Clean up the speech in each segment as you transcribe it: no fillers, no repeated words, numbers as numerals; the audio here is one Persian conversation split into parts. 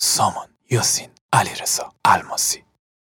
سامان یاسین علیرضا الماسی.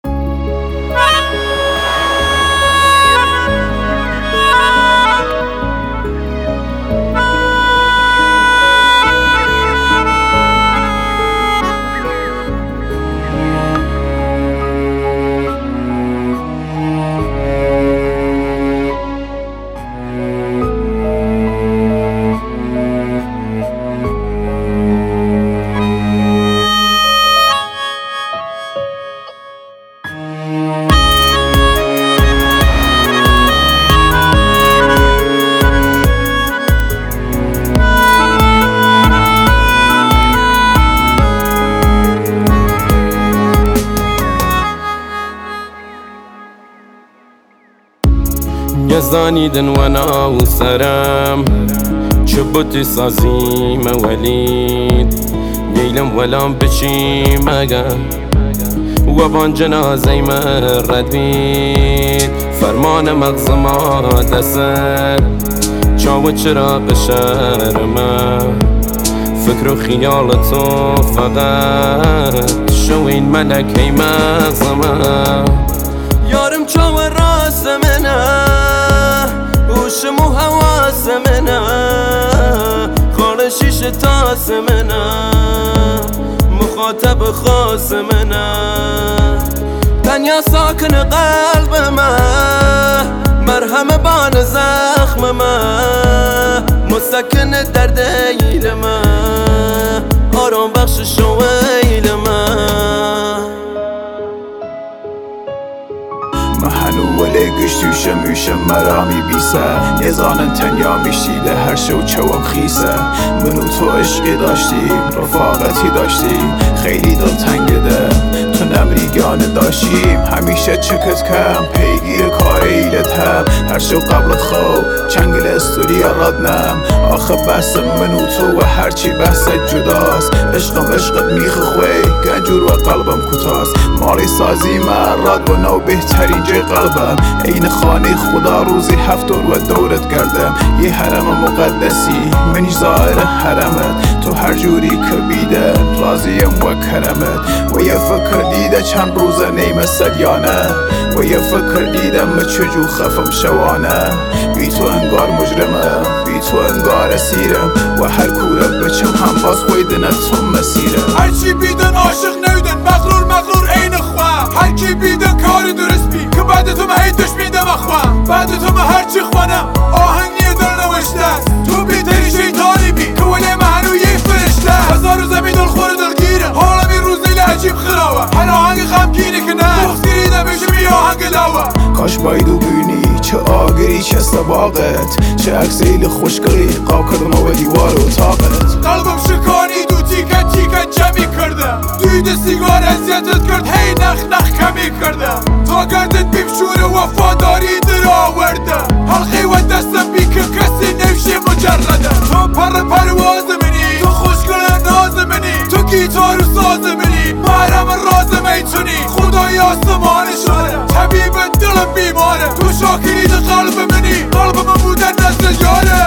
يزانيدن وانا وسرم شبوتي سازيم وليد يلم ولام بشي مگم وبان جنازي مرد بید فرمان مغز ما دسر چاو چراغ شرمه فکر و خیال تو فقط شو این ملکه مغزمه یارم چاو راست منه هوشم و حواس منه خال شیش تاس منه مخاطب خاص منه تنیا ساکن قلب من مرهم بان زخم من مسکن درد ایل من آرام بخش شویل من محنو ولی گشتوشم میشم مرامی بیسه یزانن تنیا میشیده هر شو چوام خیسه منو تو عشقی داشتیم رفاقتی داشتیم خیلی دل تنگده تو نمریگانه داشتیم همیشه چکت کم پیگیر کار ایلتم هر شو قبل خو چنگل استوریا رادنم آخه بحث منو تو و هرچی بحث جداست عشقم عشقت میخ خوی گنجور و قلبم کتاست مالی سازی من راد و نو بهترین جای قلبم این خانه خدا روزی 7 دور و دورت کردم یه حرم مقدسی منیش ظاهر حرمت تو هر جوری که بیده راضیم و کرمت و یه فکر دیده چند روزه نیمه سدیانه و یه فکر دیدم چجو خفم شوانه بی تو انگار مجرمه بی تو انگار اسیرم و هر کوره بچم هم باز خویدن تو مسیرم هرچی بیدن عاشق نویدن مغرور عین خواه هر کی بیدن کاری درست بی که بعد تو مهیدش میدم اخواه بعد تو هرچی خوانم آهنگی دل نوشته است تو بیتری شیطانی بی که ولی محنو یه فرشته هزار و زمین دل خوره دلگیره حالا بی روز لیل عجیب خراوه هر آهنگ خمگینه که نه بخصیری دمیشه بی آهنگ لاوه کاش بایدو بینی چه آگری چه سباقت چه اکسیل خوشگلی قاب کردم و دیوار و طاقت قلبم شکانی دو تیکت جمعی کردم دوید سیگار ازیتت کرد هی نخ کمی کردم تا گردت بیم شور وفاداری در آوردم حلقی و دستم بی که کسی نمیشه مجرده تو پرواز منی تو خوشگل ناز منی تو گیتار و ساز منی محرم راز میتونی خدای آسمان شاره طبیب دلم بیماره تو شاکرید قلب منی قلب من بودن نزد یاره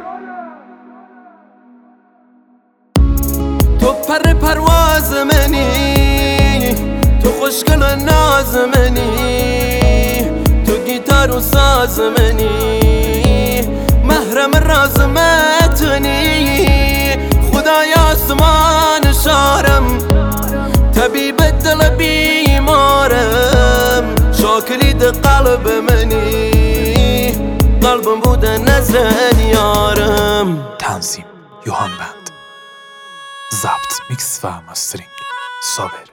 تو پرواز منی تو خوشگل ناز منی تو گیتار و ساز منی محرم راز متونی خدای آسمان شارم طبیب دل بیمارم شاکرید قلب منی قلبم بوده نزد یارم. تنظیم یوهان بند، ضبط میکس و مسترینگ صابر